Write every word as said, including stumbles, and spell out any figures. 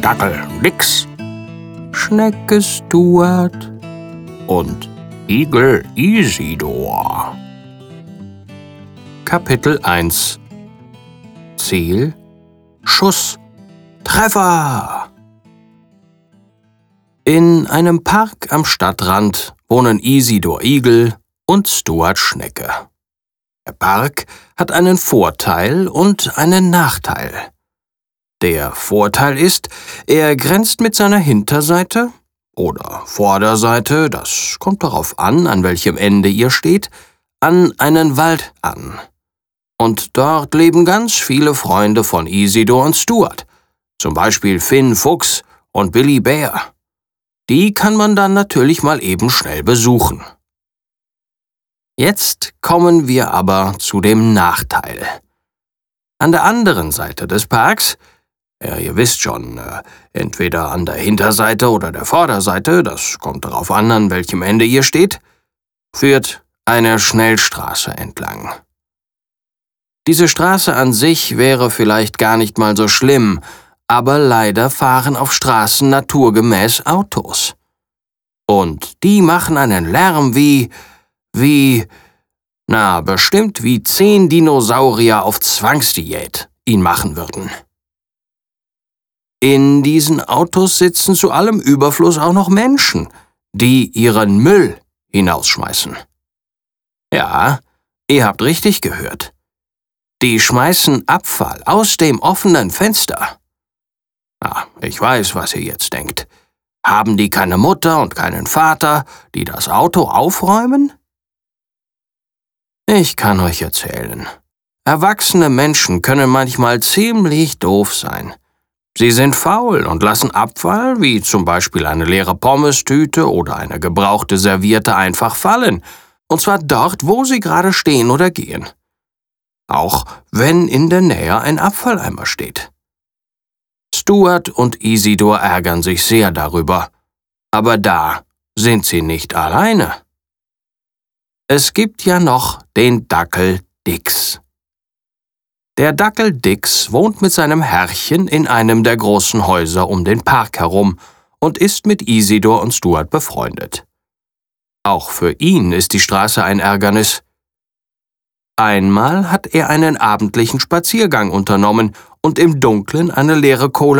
Dackel Dix, Schnecke Stuart und Igel Isidor. Kapitel eins. Ziel, Schuss, Treffer! In einem Park am Stadtrand wohnen Isidor Igel und Stuart Schnecke. Der Park hat einen Vorteil und einen Nachteil. Der Vorteil ist, er grenzt mit seiner Hinterseite oder Vorderseite, das kommt darauf an, an welchem Ende ihr steht, an einen Wald an. Und dort leben ganz viele Freunde von Isidor und Stuart, zum Beispiel Finn Fuchs und Billy Bär. Die kann man dann natürlich mal eben schnell besuchen. Jetzt kommen wir aber zu dem Nachteil. An der anderen Seite des Parks, ja, ihr wisst schon, äh, entweder an der Hinterseite oder der Vorderseite, das kommt darauf an, an welchem Ende ihr steht, führt eine Schnellstraße entlang. Diese Straße an sich wäre vielleicht gar nicht mal so schlimm, aber leider fahren auf Straßen naturgemäß Autos. Und die machen einen Lärm wie, wie, na, bestimmt wie zehn Dinosaurier auf Zwangsdiät ihn machen würden. In diesen Autos sitzen zu allem Überfluss auch noch Menschen, die ihren Müll hinausschmeißen. Ja, ihr habt richtig gehört. Die schmeißen Abfall aus dem offenen Fenster. Na, ich weiß, was ihr jetzt denkt. Haben die keine Mutter und keinen Vater, die das Auto aufräumen? Ich kann euch erzählen. Erwachsene Menschen können manchmal ziemlich doof sein. Sie sind faul und lassen Abfall, wie zum Beispiel eine leere Pommestüte oder eine gebrauchte Serviette, einfach fallen. Und zwar dort, wo sie gerade stehen oder gehen. Auch wenn in der Nähe ein Abfalleimer steht. Stuart und Isidor ärgern sich sehr darüber. Aber da sind sie nicht alleine. Es gibt ja noch den Dackel Dix. Der Dackel Dix wohnt mit seinem Herrchen in einem der großen Häuser um den Park herum und ist mit Isidor und Stuart befreundet. Auch für ihn ist die Straße ein Ärgernis. Einmal hat er einen abendlichen Spaziergang unternommen und im Dunkeln eine leere Cola